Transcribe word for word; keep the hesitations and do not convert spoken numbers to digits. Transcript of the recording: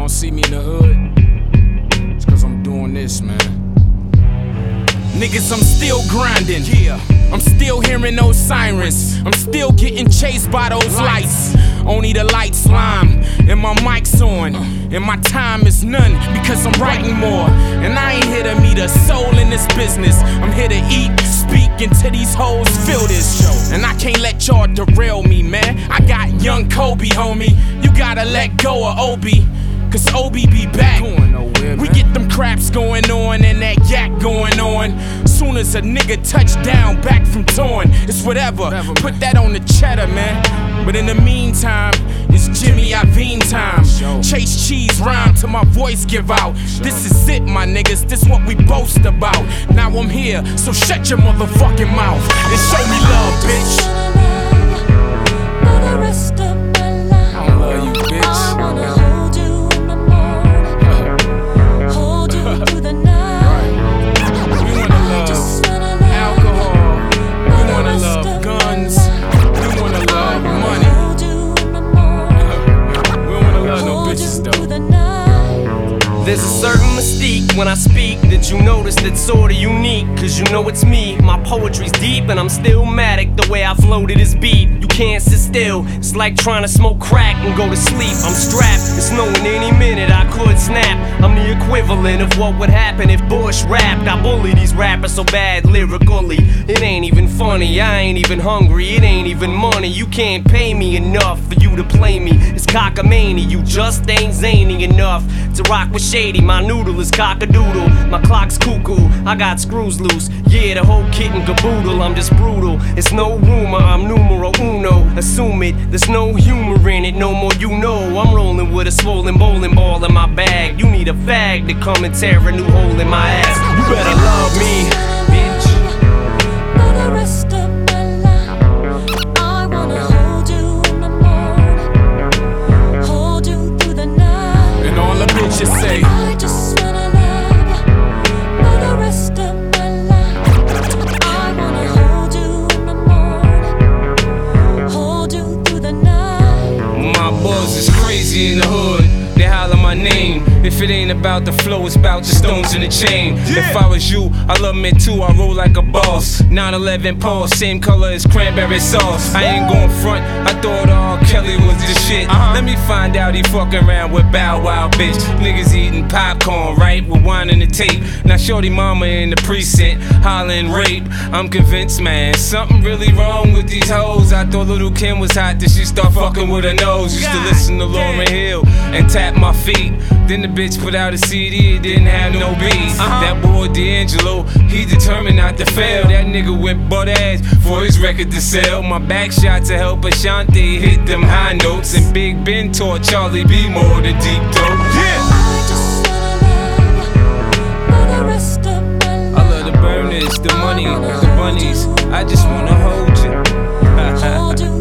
don't see me in the hood, it's cause I'm doing this, man. Niggas, I'm still grinding. Yeah. I'm still hearing those sirens. I'm still getting chased by those lights. Only the lights lime, and my mic's on, and my time is none because I'm writing more. And I ain't here to meet a soul in this business. I'm here to eat, speak, until these hoes feel this. And I can't let y'all derail me, man. I got young Kobe, homie. You gotta let go of Obi, cause Obi be back. Nowhere, we get them craps going on and that yak going on. Soon as a nigga touch down back from torn, it's whatever. whatever Put that on the cheddar, man. But in the meantime, it's Jimmy Iovine time. Chase cheese rhyme till my voice give out. This is it, my niggas. This what we boast about. Now I'm here, so shut your motherfucking mouth and show me love, bitch. I don't love you, bitch. There's a certain mystique when I speak that you notice that's sorta unique. Cause you know it's me, my poetry's deep and I'm still matic. The way I floated this beat, you can't sit still. It's like trying to smoke crack and go to sleep. I'm strapped, it's knowing any minute I could snap. I'm the equivalent of what would happen if Bush rapped. I bully these rappers so bad lyrically, it ain't even funny. I ain't even hungry, it ain't even money. You can't pay me enough for you to play me. It's cockamania, you just ain't zany enough to rock with shady. My noodle is cockadoodle, my clock's cuckoo, I got screws loose. Yeah, the whole kit and caboodle, I'm just brutal. It's no rumor, I'm numero uno. Assume it, there's no humor in it, no more you know. I'm rolling with a swollen bowling ball in my bag. You need a fag to come and tear a new hole in my ass. You better love me, bitch. For the rest of my life, I wanna hold you in the morning, hold you through the night. And all the bitches say, I just wanna love you for the rest of my life. I wanna hold you in the morning, hold you through the night. my buzz is crazy in the hood. They holler my name. If it ain't about the flow, it's about the stones in the chain. Yeah. If I was you, I love me too, I roll like a boss. nine eleven Pulse, same color as cranberry sauce. I ain't gon' front, I thought R. Kelly was the shit. Uh-huh. Let me find out he fucking around with Bow Wow, bitch. Niggas eating popcorn, right, with wine in the tape. Now shorty mama in the precinct, hollering rape. I'm convinced, man, something really wrong with these hoes. I thought Little Kim was hot, then she start fucking with her nose. Used to listen to Lauryn Hill and tap my feet. Then the bitch put out a C D, it didn't have no beats. Uh-huh. That boy D'Angelo, he determined not to fail. That nigga went butt ass for his record to sell. My back shot to help Ashanti hit them high notes. And Big Ben taught Charlie B more than deep throat. Yeah! I just wanna love you for the rest of my life. I love the burners, the money, the bunnies. I just wanna hold you. Hold you